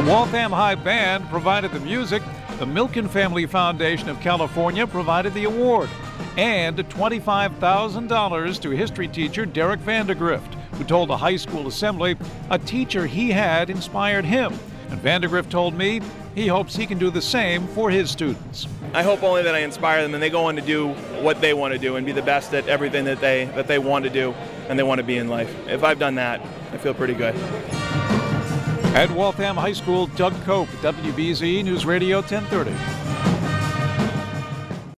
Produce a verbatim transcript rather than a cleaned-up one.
Waltham High Band provided the music. The Milken Family Foundation of California provided the award. And twenty-five thousand dollars to history teacher Derek Vandergrift, who told the high school assembly a teacher he had inspired him. And Vandergrift told me he hopes he can do the same for his students. I hope only that I inspire them and they go on to do what they want to do and be the best at everything that they that they want to do and they want to be in life. If I've done that, I feel pretty good. At Waltham High School, Doug Cope, W B Z News Radio ten thirty.